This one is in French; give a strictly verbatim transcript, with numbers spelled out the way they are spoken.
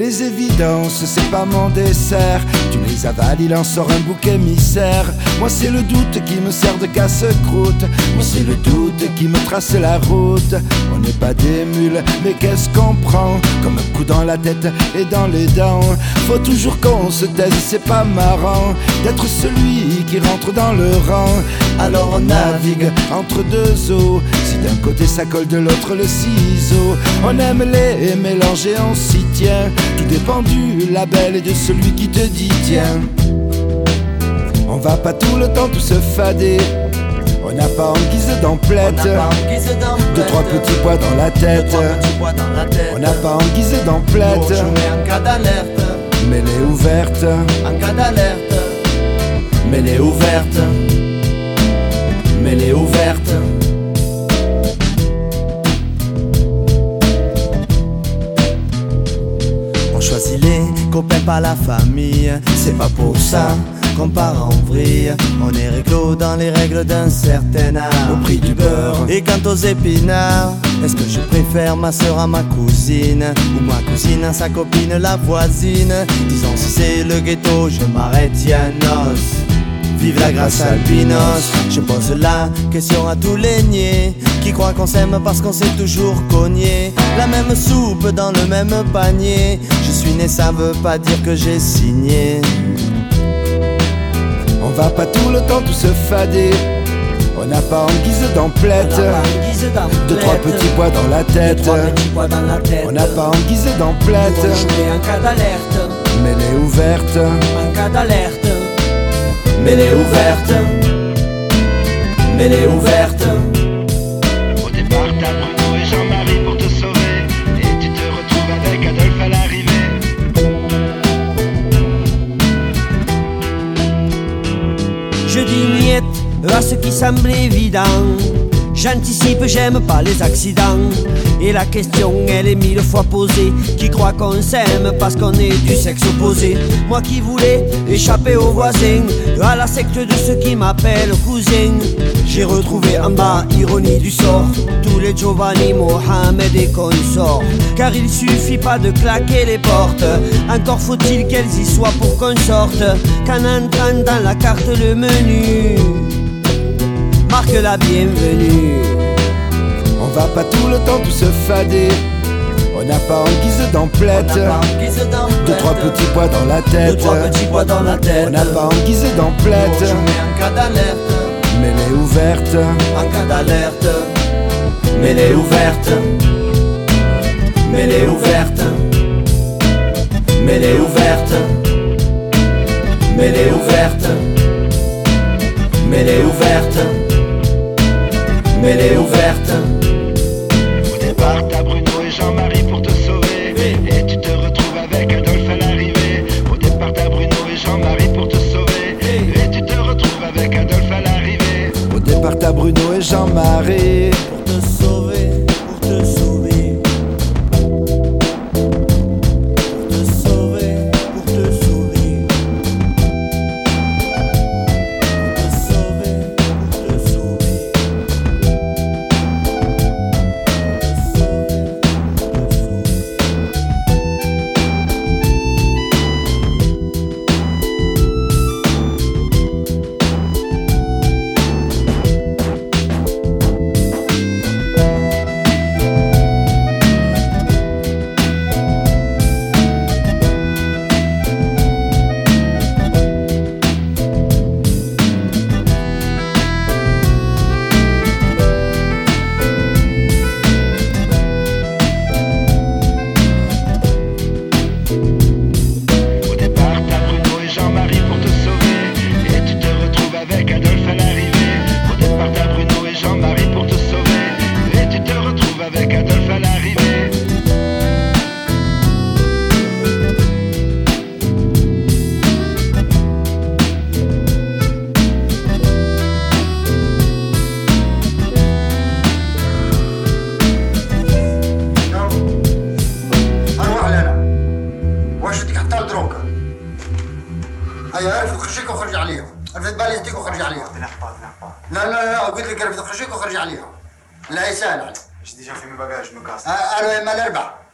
Les évidences, c'est pas mon dessert. Tu les avales, il en sort un bouc émissaire. Moi c'est le doute qui me sert de casse-croûte. Moi c'est le doute qui me trace la route. On n'est pas des mules, mais qu'est-ce qu'on prend? Comme un coup dans la tête et dans les dents. Faut toujours qu'on se taise, c'est pas marrant d'être celui qui rentre dans le rang. Alors on navigue entre deux eaux. Si d'un côté ça colle, de l'autre le ciseau. On aime les mélanges et on s'y tient. Tout dépend du label et de celui qui te dit tiens. On va pas tout le temps tout se fader. On n'a pas en guise d'emplette deux, trois petits pois dans la tête. On n'a pas en guise d'emplette. En cas d'alerte, Mais les ouverte. en cas d'alerte, Mais les ouverte. mais les ouverte. On choisit les copains pas la famille. C'est pas pour ça qu'on part en vrille. On est réglo dans les règles d'un certain art. Au prix du beurre. Et quant aux épinards, est-ce que je préfère ma soeur à ma cousine, ou ma cousine à sa copine, la voisine? Disons si c'est le ghetto, je m'arrête, y'a nos. Vive la grâce albinos. Je pose la question à tous les niais qui croient qu'on s'aime parce qu'on s'est toujours cogné. La même soupe dans le même panier. Je suis né, ça veut pas dire que j'ai signé. On va pas tout le temps tout se fader. On n'a pas en guise d'emplette deux, trois petits pois dans la tête. On n'a pas en guise d'emplette. En cas d'alerte, Mais les ouverte. en cas d'alerte, mais les ouverte, mais les ouverte. Au départ t'as Bruno et Jean-Marie pour te sauver, et tu te retrouves avec Adolphe à l'arrivée. Je dis miette à ce qui semble évident. J'anticipe, j'aime pas les accidents. Et la question, elle est mille fois posée. Qui croit qu'on s'aime parce qu'on est du sexe opposé? Moi qui voulais échapper aux voisins, à la secte de ceux qui m'appellent cousin. J'ai retrouvé en bas, ironie du sort, tous les Giovanni, Mohamed et consorts. Car il suffit pas de claquer les portes, encore faut-il qu'elles y soient pour qu'on sorte. Qu'en entrant dans la carte le menu marque la bienvenue. On va pas tout le temps tout se fader. On n'a pas en guise d'emplette deux, trois petits pois dans la tête. Deux, trois petits pois dans la tête. On n'a pas en guise d'emplette. En cas d'alerte, Mais les ouverte. en cas d'alerte, mais les ouverte, mais les ouverte, mais les ouverte, mais les ouverte, mais les ouverte, mais les ouverte. Au départ t'as Bruno et Jean-Marie pour te sauver, et tu te retrouves avec Adolphe à l'arrivée. Au départ t'as Bruno et Jean-Marie pour te sauver, et tu te retrouves avec Adolphe à l'arrivée. Au départ t'as Bruno et Jean-Marie. Pour te sauver, pour te sauver, pour te sauver, pour te sauver, pour te sauver, pour te sauver, Au départ t'as Bruno et Jean-Marie pour te sauver, et tu te retrouves avec Adolphe à l'arrivée. Au départ t'as Bruno et Jean-Marie pour te sauver, et tu te retrouves avec Adolphe à l'arrivée. اروح انا وجدك حتى الدروكه. هيا عرفوا خرجيك وخرج عليهم. عرفت بالي انتيك وخرج عليهم. لا لا لا قلت لك عرفت خرجيك وخرج عليهم. لا يسال عليك. J'ai déjà fait mes bagages, je me casse. انا ما الاربع.